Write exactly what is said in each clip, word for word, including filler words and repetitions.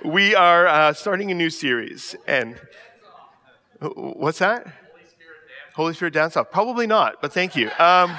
We are uh, starting a new series, and what's that? Holy Spirit Dance. Holy Spirit Dance Off. Probably not, but thank you. Um,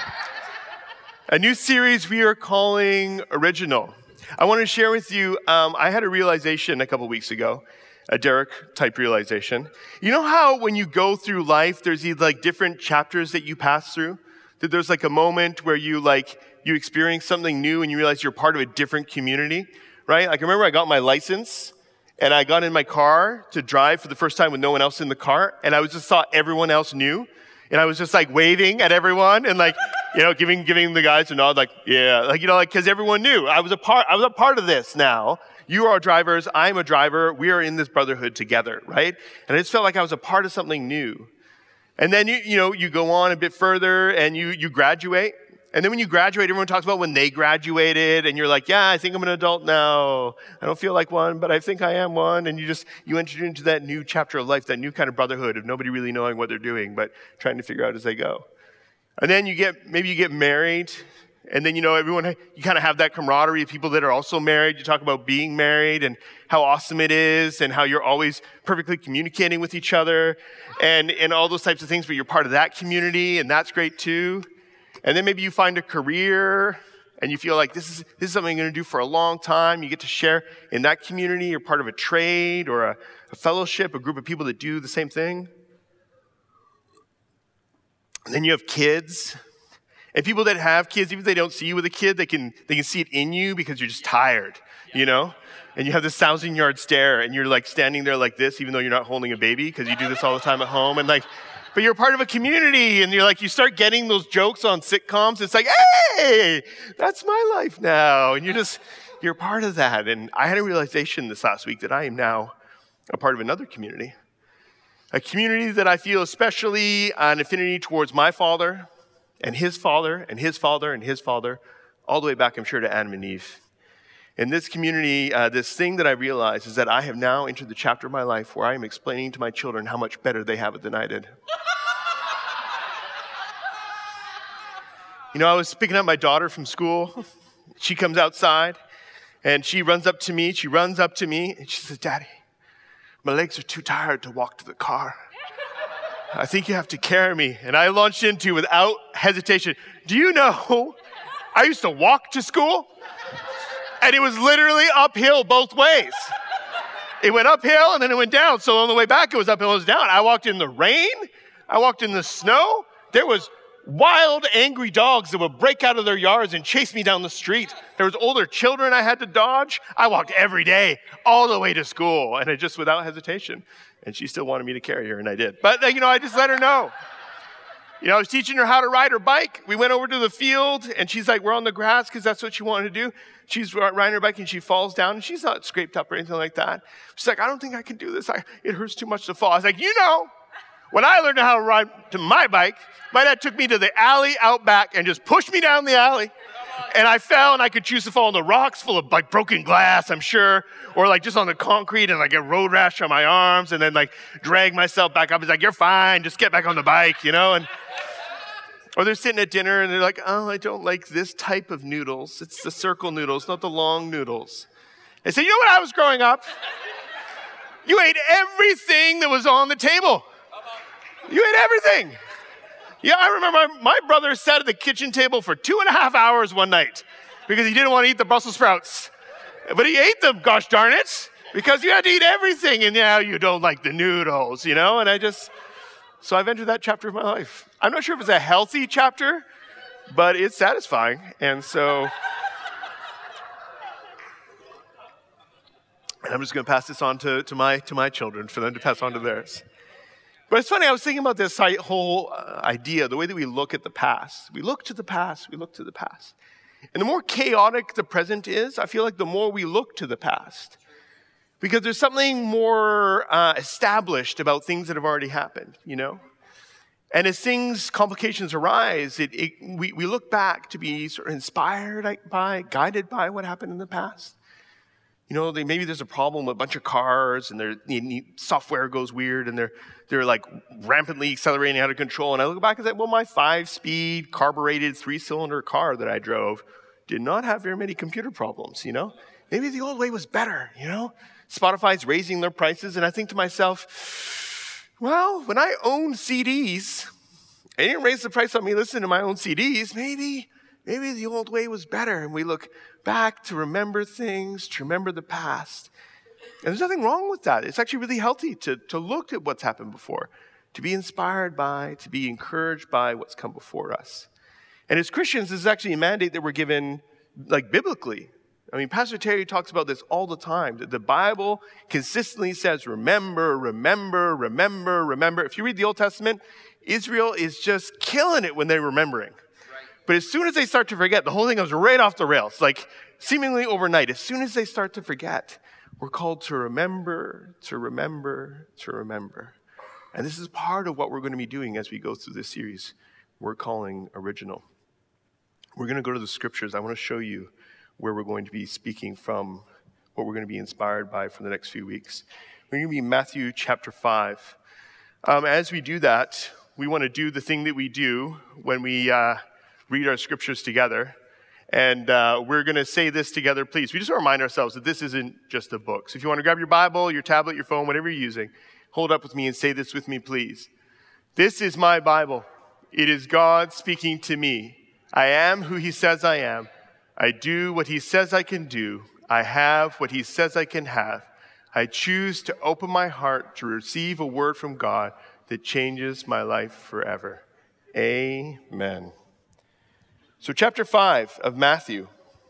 a new series we are calling Original. I want to share with you, um, I had a realization a couple weeks ago, a Derek-type realization. You know how when you go through life, there's these like different chapters that you pass through? That there's like a moment where you like, you experience something new and you realize you're part of a different community, right? Like I remember I got my license and I got in my car to drive for the first time with no one else in the car, and I was just saw everyone else new. And I was just like waving at everyone and like, you know, giving giving the guys a nod, like, yeah, like, you know, like, because everyone knew I was a part, I was a part of this now. You are drivers, I'm a driver, we are in this brotherhood together, right? And I just felt like I was a part of something new. And then, you you know, you go on a bit further and you you graduate. And then when you graduate, everyone talks about when they graduated and you're like, yeah, I think I'm an adult now. I don't feel like one, but I think I am one. And you just, you enter into that new chapter of life, that new kind of brotherhood of nobody really knowing what they're doing, but trying to figure out as they go. And then you get, maybe you get married. And then, you know, everyone, you kind of have that camaraderie of people that are also married. You talk about being married and how awesome it is and how you're always perfectly communicating with each other and, and all those types of things, but you're part of that community and that's great too. And then maybe you find a career and you feel like this is this is something I'm going to do for a long time. You get to share in that community. You're part of a trade or a, a fellowship, a group of people that do the same thing. And then you have kids. And people that have kids, even if they don't see you with a kid, they can they can see it in you because you're just tired, you know? And you have this thousand yard stare and you're like standing there like this, even though you're not holding a baby because you do this all the time at home. And like, but you're part of a community and you're like, you start getting those jokes on sitcoms. It's like, hey, that's my life now. And you're just, you're part of that. And I had a realization this last week that I am now a part of another community. A community that I feel especially an affinity towards my father and his father and his father and his father, all the way back, I'm sure, to Adam and Eve. In this community, uh, this thing that I realized is that I have now entered the chapter of my life where I am explaining to my children how much better they have it than I did. You know, I was picking up my daughter from school. She comes outside, and she runs up to me. She runs up to me, and she says, Daddy, my legs are too tired to walk to the car. I think you have to carry me. And I launched into, without hesitation, do you know, I used to walk to school, and it was literally uphill both ways. It went uphill, and then it went down. So on the way back, it was uphill, it was down. I walked in the rain. I walked in the snow. There was wild, angry dogs that would break out of their yards and chase me down the street. There was older children I had to dodge. I walked every day all the way to school, and I just without hesitation. And she still wanted me to carry her, and I did. But, you know, I just let her know. You know, I was teaching her how to ride her bike. We went over to the field, and she's like, we're on the grass because that's what she wanted to do. She's riding her bike, and she falls down, and she's not scraped up or anything like that. She's like, I don't think I can do this. I, it hurts too much to fall. I was like, you know, when I learned how to ride to my bike, my dad took me to the alley out back and just pushed me down the alley. And I fell, and I could choose to fall on the rocks full of like broken glass, I'm sure, or like just on the concrete and like a road rash on my arms, and then like drag myself back up. He's like, you're fine, just get back on the bike, you know? And or they're sitting at dinner and they're like, oh, I don't like this type of noodles. It's the circle noodles, not the long noodles. I say, you know when I was growing up? You ate everything that was on the table. You ate everything. Yeah, I remember my brother sat at the kitchen table for two and a half hours one night because he didn't want to eat the Brussels sprouts. But he ate them, gosh darn it, because you had to eat everything, and now you don't like the noodles, you know? And I just, so I've entered that chapter of my life. I'm not sure if it's a healthy chapter, but it's satisfying. And so, and I'm just going to pass this on to, to, my, to my children for them to pass on to theirs. But it's funny, I was thinking about this whole idea, the way that we look at the past. We look to the past, we look to the past. And the more chaotic the present is, I feel like the more we look to the past. Because there's something more uh, established about things that have already happened, you know? And as things, complications arise, it, it, we, we look back to be sort of inspired by, guided by what happened in the past. You know, they, maybe there's a problem with a bunch of cars and their software goes weird and they're they're like rampantly accelerating out of control. And I look back and say, well, my five-speed carbureted three-cylinder car that I drove did not have very many computer problems, you know? maybe the old way was better, you know? Spotify's raising their prices, and I think to myself, well, when I owned C Ds, they didn't raise the price on me listening to my own C Ds. Maybe, maybe the old way was better. And we look back to remember things, to remember the past. And there's nothing wrong with that. It's actually really healthy to, to look at what's happened before, to be inspired by, to be encouraged by what's come before us. And as Christians, this is actually a mandate that we're given, like, biblically. I mean, Pastor Terry talks about this all the time, that the Bible consistently says, remember, remember, remember, remember. If you read the Old Testament, Israel is just killing it when they're remembering. Right. But as soon as they start to forget, the whole thing goes right off the rails, like seemingly overnight. As soon as they start to forget, we're called to remember, to remember, to remember. And this is part of what we're going to be doing as we go through this series we're calling Original. We're going to go to the scriptures. I want to show you where we're going to be speaking from, what we're going to be inspired by for the next few weeks. We're going to be in Matthew chapter five. Um, as we do that, we want to do the thing that we do when we uh, read our scriptures together. And uh, we're going to say this together, please. We just want to remind ourselves that this isn't just a book. So if you want to grab your Bible, your tablet, your phone, whatever you're using, hold up with me and say this with me, please. This is my Bible. It is God speaking to me. I am who he says I am. I do what he says I can do. I have what he says I can have. I choose to open my heart to receive a word from God that changes my life forever. Amen. So chapter five of Matthew.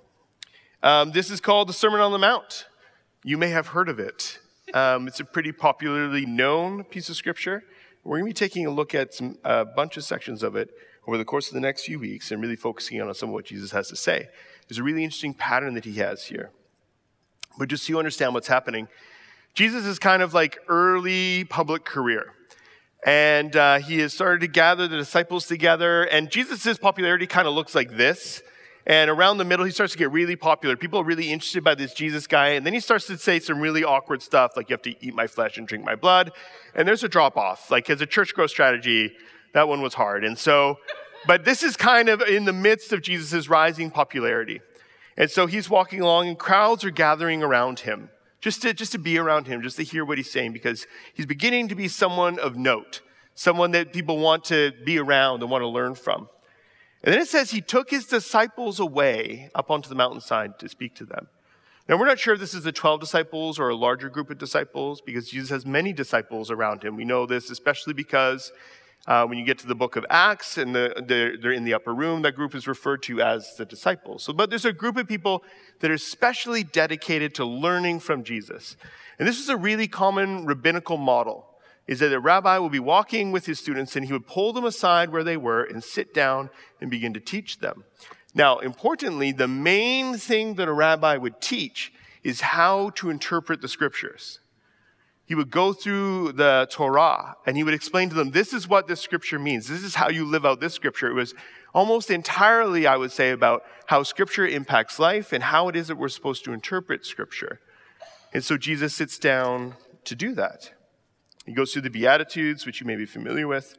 Um, this is called the Sermon on the Mount. You may have heard of it. Um, it's a pretty popularly known piece of scripture. We're going to be taking a look at some, a bunch of sections of it over the course of the next few weeks and really focusing on some of what Jesus has to say. There's a really interesting pattern that he has here. But just so you understand what's happening, Jesus is kind of like early public career. And uh, he has started to gather the disciples together. And Jesus' popularity kind of looks like this. And around the middle, he starts to get really popular. People are really interested by this Jesus guy. And then he starts to say some really awkward stuff, like you have to eat my flesh and drink my blood. And there's a drop-off. Like as a church growth strategy, that one was hard. And so, but this is kind of in the midst of Jesus' rising popularity. And so he's walking along and crowds are gathering around him. Just to, just to be around him, just to hear what he's saying, because he's beginning to be someone of note, someone that people want to be around and want to learn from. And then it says he took his disciples away up onto the mountainside to speak to them. Now, we're not sure if this is the twelve disciples or a larger group of disciples, because Jesus has many disciples around him. We know this especially because uh, when you get to the book of Acts and the, the, they're in the upper room, that group is referred to as the disciples. So, but there's a group of people that are especially dedicated to learning from Jesus. And this is a really common rabbinical model, is that a rabbi will be walking with his students and he would pull them aside where they were and sit down and begin to teach them. Now, importantly, the main thing that a rabbi would teach is how to interpret the scriptures. He would go through the Torah and he would explain to them, this is what this scripture means. This is how you live out this scripture. It was almost entirely, I would say, about how scripture impacts life and how it is that we're supposed to interpret scripture. And so Jesus sits down to do that. He goes through the Beatitudes, which you may be familiar with.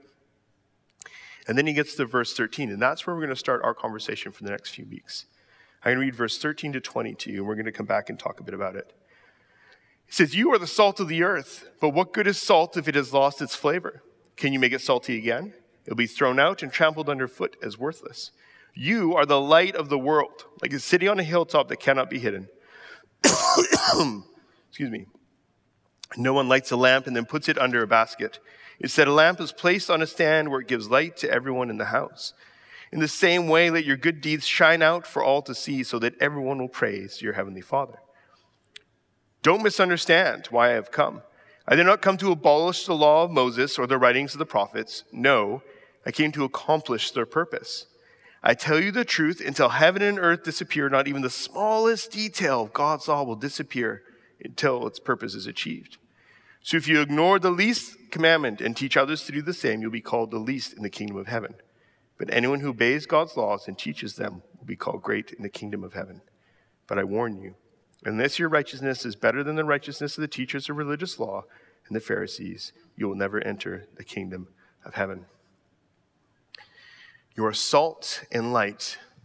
And then he gets to verse thirteen, and that's where we're going to start our conversation for the next few weeks. I'm going to read verse thirteen to twenty to you, and we're going to come back and talk a bit about it. He says, you are the salt of the earth, but what good is salt if it has lost its flavor? Can you make it salty again? It'll be thrown out and trampled underfoot as worthless. You are the light of the world, like a city on a hilltop that cannot be hidden. Excuse me. No one lights a lamp and then puts it under a basket. Instead, a lamp is placed on a stand where it gives light to everyone in the house. In the same way, let your good deeds shine out for all to see so that everyone will praise your heavenly Father. Don't misunderstand why I have come. I did not come to abolish the law of Moses or the writings of the prophets. No, I came to accomplish their purpose. I tell you the truth, until heaven and earth disappear, not even the smallest detail of God's law will disappear until its purpose is achieved. So if you ignore the least commandment and teach others to do the same, you'll be called the least in the kingdom of heaven. But anyone who obeys God's laws and teaches them will be called great in the kingdom of heaven. But I warn you, unless your righteousness is better than the righteousness of the teachers of religious law and the Pharisees, you will never enter the kingdom of heaven. You are salt and light,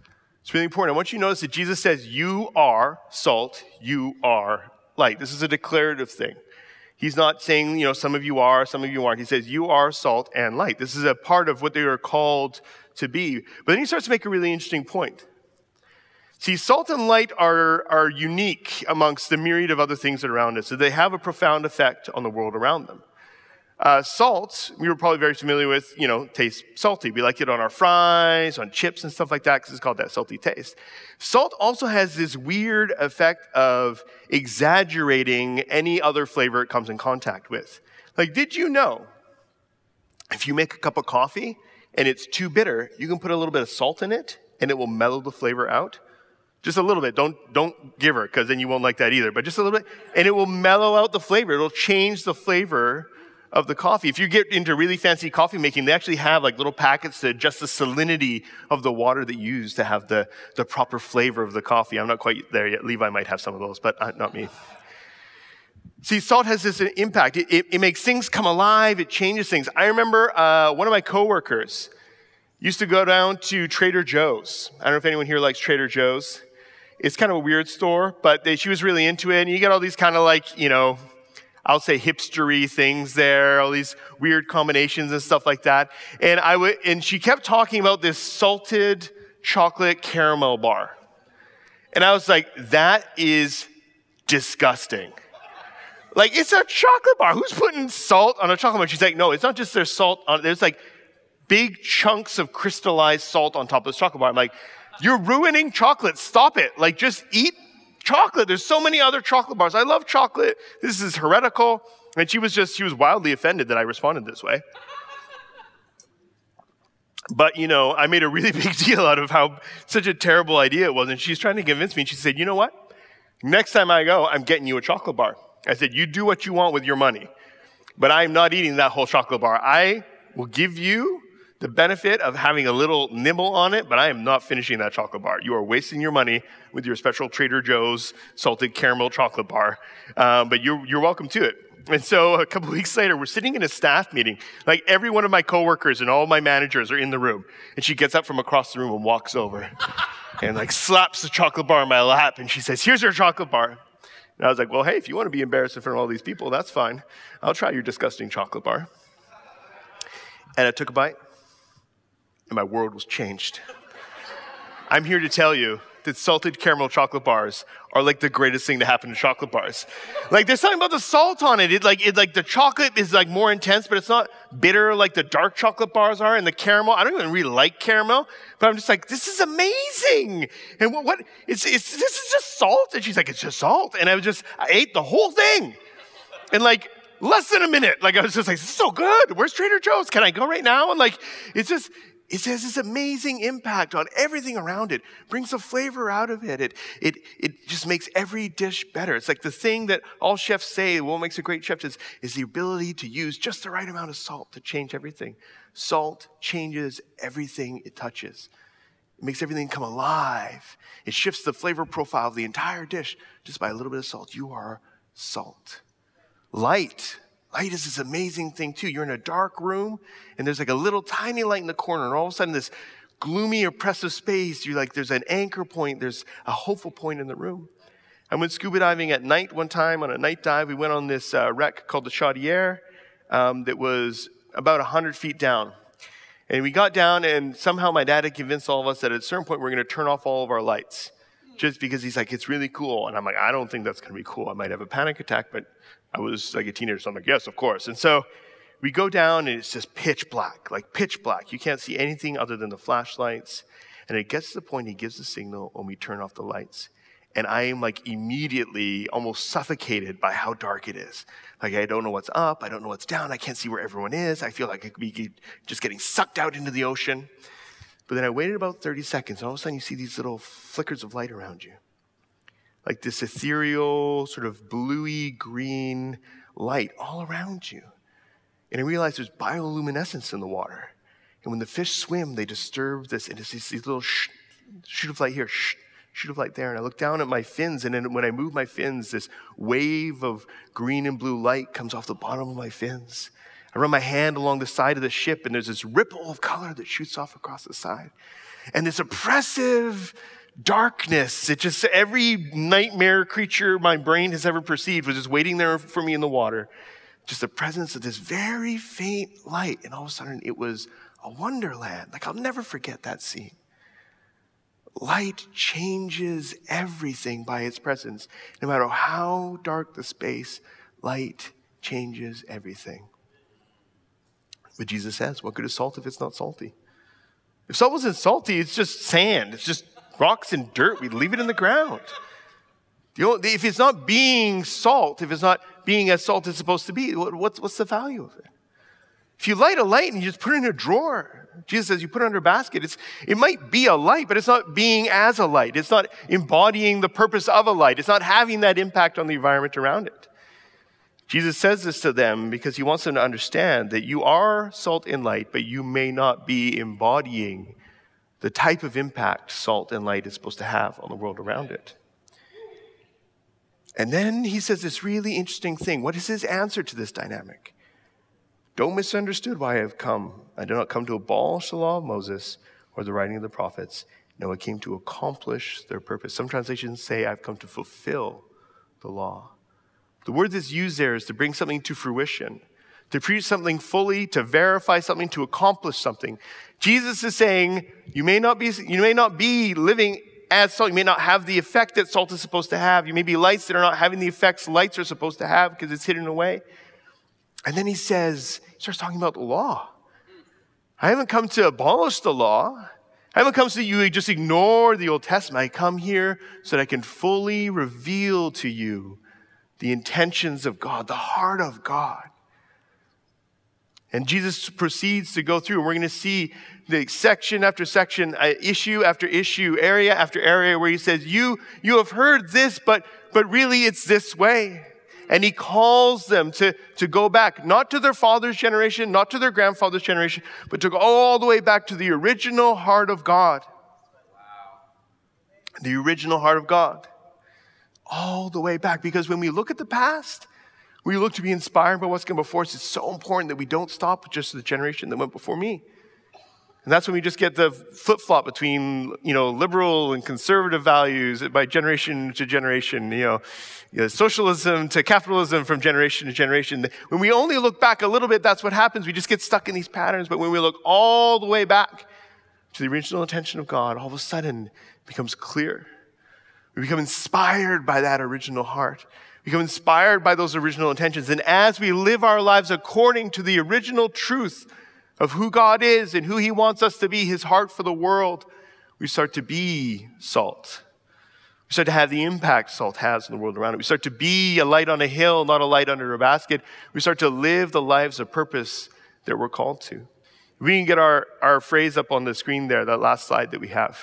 It's really important. I want you to notice that Jesus says, you are salt, you are light. This is a declarative thing. He's not saying, you know, some of you are, some of you aren't. He says, you are salt and light. This is a part of what they are called to be. But then he starts to make a really interesting point. See, salt and light are, are unique amongst the myriad of other things that are around us. So they have a profound effect on the world around them. Uh, salt, we were probably very familiar with, you know, tastes salty. We like it on our fries, on chips and stuff like that because it's called that salty taste. Salt also has this weird effect of exaggerating any other flavor it comes in contact with. Like, did you know if you make a cup of coffee and it's too bitter, you can put a little bit of salt in it and it will mellow the flavor out? Just a little bit. Don't, don't give her because then you won't like that either. But just a little bit. And it will mellow out the flavor. It'll change the flavor of the coffee. If you get into really fancy coffee making, they actually have like little packets to adjust the salinity of the water that you use to have the, the proper flavor of the coffee. I'm not quite there yet. Levi might have some of those, but uh, not me. See, salt has this impact. It, it, it makes things come alive. It changes things. I remember uh, one of my coworkers used to go down to Trader Joe's. I don't know if anyone here likes Trader Joe's. It's kind of a weird store, but they, she was really into it. And you get all these kind of like, you know, I'll say hipstery things there, all these weird combinations and stuff like that. And I would, and she kept talking about this salted chocolate caramel bar. And I was like, that is disgusting. Like, it's a chocolate bar. Who's putting salt on a chocolate bar? She's like, no, it's not just there's salt on it. There's like big chunks of crystallized salt on top of this chocolate bar. I'm like, you're ruining chocolate. Stop it. Like, just eat chocolate. There's so many other chocolate bars. I love chocolate. This is heretical. And she was just, she was wildly offended that I responded this way. But, you know, I made a really big deal out of how such a terrible idea it was. And she's trying to convince me. And she said, you know what? Next time I go, I'm getting you a chocolate bar. I said, you do what you want with your money. But I'm not eating that whole chocolate bar. I will give you the benefit of having a little nibble on it, but I am not finishing that chocolate bar. You are wasting your money with your special Trader Joe's salted caramel chocolate bar, um, but you're, you're welcome to it. And so a couple weeks later, we're sitting in a staff meeting. Like every one of my coworkers and all my managers are in the room. And she gets up from across the room and walks over and like slaps the chocolate bar in my lap. And she says, here's your chocolate bar. And I was like, well, hey, if you want to be embarrassed in front of all these people, that's fine. I'll try your disgusting chocolate bar. And I took a bite. And my world was changed. I'm here to tell you that salted caramel chocolate bars are like the greatest thing to happen to chocolate bars. Like there's something about the salt on it. It like it like the chocolate is like more intense, but it's not bitter like the dark chocolate bars are. And the caramel, I don't even really like caramel, but I'm just like, this is amazing. And what, what it's it's this is just salt. And she's like, it's just salt. And I was just I ate the whole thing. And like less than a minute. Like I was just like, this is so good. Where's Trader Joe's? Can I go right now? And like it's just it has this amazing impact on everything around it, brings the flavor out of it. It, it. it just makes every dish better. It's like the thing that all chefs say, what makes a great chef is, is the ability to use just the right amount of salt to change everything. Salt changes everything it touches. It makes everything come alive. It shifts the flavor profile of the entire dish just by a little bit of salt. You are salt. Light. Light is this amazing thing too. You're in a dark room and there's like a little tiny light in the corner and all of a sudden this gloomy, oppressive space, you're like, there's an anchor point, there's a hopeful point in the room. I went scuba diving at night one time on a night dive. We went on this uh, wreck called the Chaudière um, that was about one hundred feet down. And we got down and somehow my dad had convinced all of us that at a certain point we're going to turn off all of our lights just because he's like, it's really cool. And I'm like, I don't think that's going to be cool. I might have a panic attack, but I was like a teenager, so I'm like, yes, of course. And so we go down and it's just pitch black, like pitch black. You can't see anything other than the flashlights. And it gets to the point he gives the signal when we turn off the lights. And I am like immediately almost suffocated by how dark it is. Like I don't know what's up. I don't know what's down. I can't see where everyone is. I feel like I could be just getting sucked out into the ocean. But then I waited about thirty seconds. And all of a sudden you see these little flickers of light around you. Like this ethereal, sort of bluey green light all around you. And I realized there's bioluminescence in the water. And when the fish swim, they disturb this, and it's these, these little sh- shoot of light here, sh- shoot of light there. And I look down at my fins, and then when I move my fins, this wave of green and blue light comes off the bottom of my fins. I run my hand along the side of the ship, and there's this ripple of color that shoots off across the side. And this oppressive darkness, it just, every nightmare creature my brain has ever perceived was just waiting there for me in the water. Just the presence of this very faint light. And all of a sudden, it was a wonderland. Like, I'll never forget that scene. Light changes everything by its presence. No matter how dark the space, light changes everything. But Jesus says, what good is salt if it's not salty? If salt wasn't salty, it's just sand. It's just rocks and dirt. We'd leave it in the ground. You know, if it's not being salt, if it's not being as salt is supposed to be, what's, what's the value of it? If you light a light and you just put it in a drawer, Jesus says you put it under a basket, it's, it might be a light, but it's not being as a light. It's not embodying the purpose of a light. It's not having that impact on the environment around it. Jesus says this to them because he wants them to understand that you are salt and light, but you may not be embodying the type of impact salt and light is supposed to have on the world around it. And then he says this really interesting thing. What is his answer to this dynamic? Don't misunderstand why I have come. I did not come to abolish the law of Moses or the writing of the prophets. No, I came to accomplish their purpose. Some translations say I've come to fulfill the law. The word that's used there is to bring something to fruition, to preach something fully, to verify something, to accomplish something. Jesus is saying you may not be, you may not be living as salt. You may not have the effect that salt is supposed to have. You may be lights that are not having the effects lights are supposed to have because it's hidden away. And then he says, he starts talking about the law. I haven't come to abolish the law. I haven't come so that you just ignore the Old Testament. I come here so that I can fully reveal to you the intentions of God, the heart of God. And Jesus proceeds to go through, and we're going to see the section after section, uh, issue after issue, area after area, where he says, you, you have heard this, but, but really it's this way. And he calls them to, to go back, not to their father's generation, not to their grandfather's generation, but to go all the way back to the original heart of God. Wow. The original heart of God. All the way back. Because when we look at the past, we look to be inspired by what's come before us. It's so important that we don't stop with just the generation that went before me. And that's when we just get the flip-flop between, you know, liberal and conservative values by generation to generation, you know, you know, socialism to capitalism from generation to generation. When we only look back a little bit, that's what happens. We just get stuck in these patterns. But when we look all the way back to the original intention of God, all of a sudden it becomes clear. We become inspired by that original heart. We become inspired by those original intentions. And as we live our lives according to the original truth of who God is and who he wants us to be, his heart for the world, we start to be salt. We start to have the impact salt has in the world around it. We start to be a light on a hill, not a light under a basket. We start to live the lives of purpose that we're called to. We can get our, our phrase up on the screen there, that last slide that we have.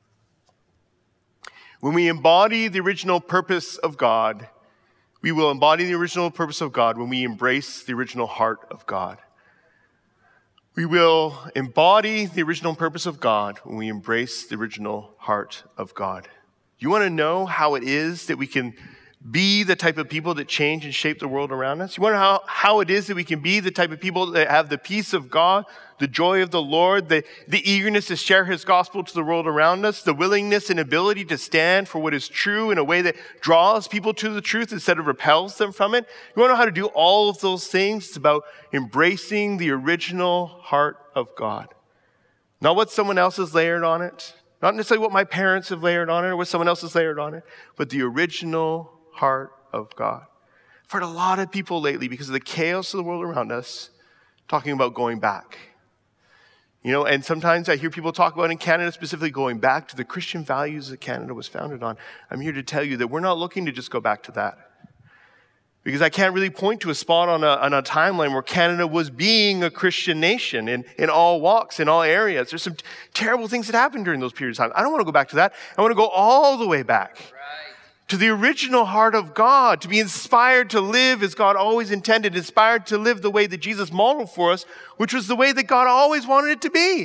When we embody the original purpose of God, we will embody the original purpose of God when we embrace the original heart of God. We will embody the original purpose of God when we embrace the original heart of God. You want to know how it is that we can be the type of people that change and shape the world around us? You want to know how, how it is that we can be the type of people that have the peace of God, the joy of the Lord, the, the eagerness to share his gospel to the world around us, the willingness and ability to stand for what is true in a way that draws people to the truth instead of repels them from it? You want to know how to do all of those things? It's about embracing the original heart of God. Not what someone else has layered on it, not necessarily what my parents have layered on it or what someone else has layered on it, but the original heart of God. I've heard a lot of people lately, because of the chaos of the world around us, talking about going back. You know, and sometimes I hear people talk about in Canada specifically going back to the Christian values that Canada was founded on. I'm here to tell you that we're not looking to just go back to that. Because I can't really point to a spot on a, on a timeline where Canada was being a Christian nation in, in all walks, in all areas. There's some t- terrible things that happened during those periods of time. I don't want to go back to that. I want to go all the way back. Right. To the original heart of God, to be inspired to live as God always intended, inspired to live the way that Jesus modeled for us, which was the way that God always wanted it to be. Right.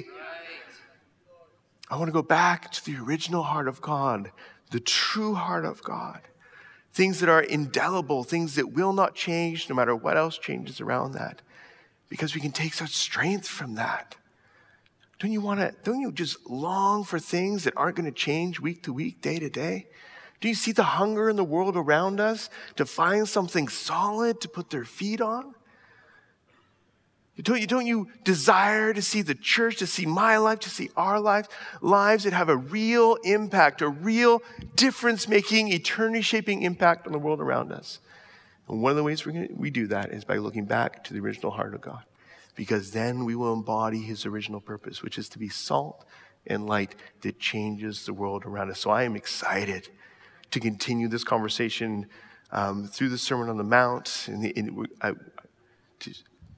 I want to go back to the original heart of God, the true heart of God. Things that are indelible, things that will not change no matter what else changes around that. because we can take such strength from that. Don't you want to, don't you just long for things that aren't going to change week to week, day to day? Do you see the hunger in the world around us to find something solid to put their feet on? Don't you, don't you desire to see the church, to see my life, to see our lives, lives that have a real impact, a real difference-making, eternity-shaping impact on the world around us? And one of the ways we're gonna, we do that is by looking back to the original heart of God, because then we will embody his original purpose, which is to be salt and light that changes the world around us. So I am excited to continue this conversation um, through the Sermon on the Mount, and, the, and I, to,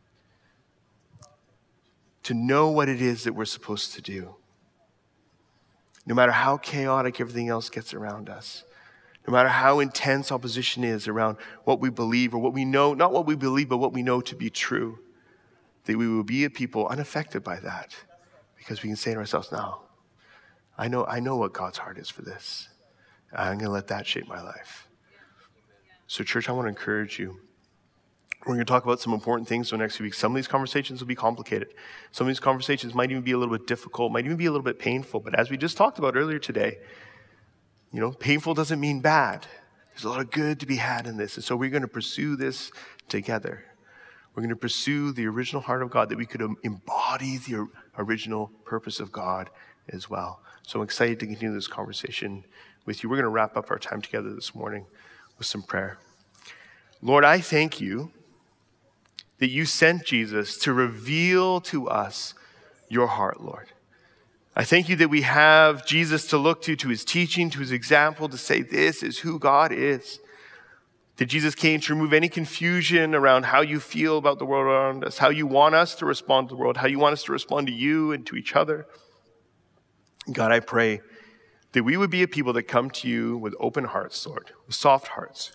to know what it is that we're supposed to do. No matter how chaotic everything else gets around us, no matter how intense opposition is around what we believe or what we know, not what we believe, but what we know to be true, that we will be a people unaffected by that, because we can say to ourselves, no, I know, I know what God's heart is for this. I'm going to let that shape my life. So church, I want to encourage you. We're going to talk about some important things for the next few weeks. Some of these conversations will be complicated. Some of these conversations might even be a little bit difficult, might even be a little bit painful. But as we just talked about earlier today, you know, painful doesn't mean bad. There's a lot of good to be had in this. And so we're going to pursue this together. We're going to pursue the original heart of God, that we could embody the original purpose of God as well. So I'm excited to continue this conversation with you. We're going to wrap up our time together this morning with some prayer. Lord, I thank you that you sent Jesus to reveal to us your heart, Lord. I thank you that we have Jesus to look to, to his teaching, to his example, to say this is who God is. That Jesus came to remove any confusion around how you feel about the world around us, how you want us to respond to the world, how you want us to respond to you and to each other. God, I pray that we would be a people that come to you with open hearts, Lord, with soft hearts.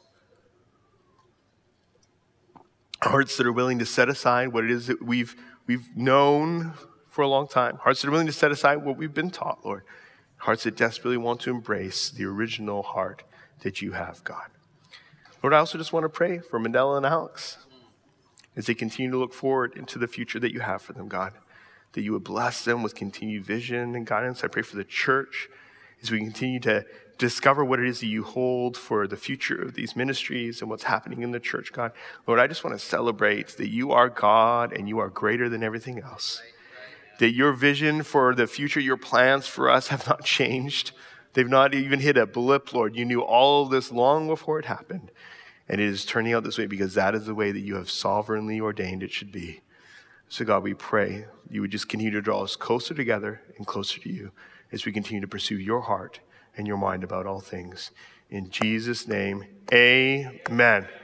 Hearts that are willing to set aside what it is that we've, we've known for a long time. Hearts that are willing to set aside what we've been taught, Lord. Hearts that desperately want to embrace the original heart that you have, God. Lord, I also just want to pray for Mandela and Alex as they continue to look forward into the future that you have for them, God. That you would bless them with continued vision and guidance. I pray for the church as we continue to discover what it is that you hold for the future of these ministries and what's happening in the church, God. Lord, I just want to celebrate that you are God and you are greater than everything else. That your vision for the future, your plans for us have not changed. They've not even hit a blip, Lord. You knew all of this long before it happened. And it is turning out this way because that is the way that you have sovereignly ordained it should be. So God, we pray you would just continue to draw us closer together and closer to you as we continue to pursue your heart and your mind about all things. In Jesus' name, amen.